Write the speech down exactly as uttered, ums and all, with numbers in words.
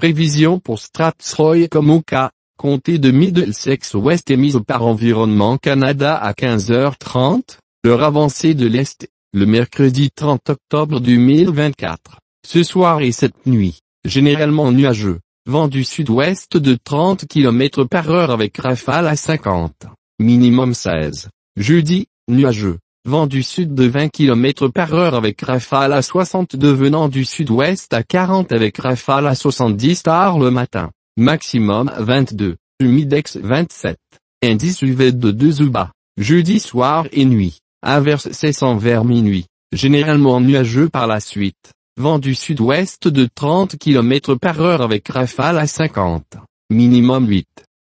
Prévision pour Strathroy Komoka, comté de Middlesex Ouest émise par Environnement Canada à quinze heures trente, l'heure avancée de l'Est, le mercredi trente octobre deux mille vingt-quatre. Ce soir et cette nuit, généralement nuageux, vent du sud-ouest de trente kilomètres par heure avec rafale à cinquante, minimum seize. Jeudi, nuageux, vent du sud de vingt kilomètres par heure avec rafale à soixante-deux venant du sud-ouest à quarante avec rafale à soixante-dix tard le matin, maximum vingt-deux, humidex vingt-sept, indice U V de deux ou bas. Jeudi soir et nuit, averse cessant vers minuit, généralement nuageux par la suite, vent du sud-ouest de trente kilomètres par heure avec rafale à cinquante, minimum huit.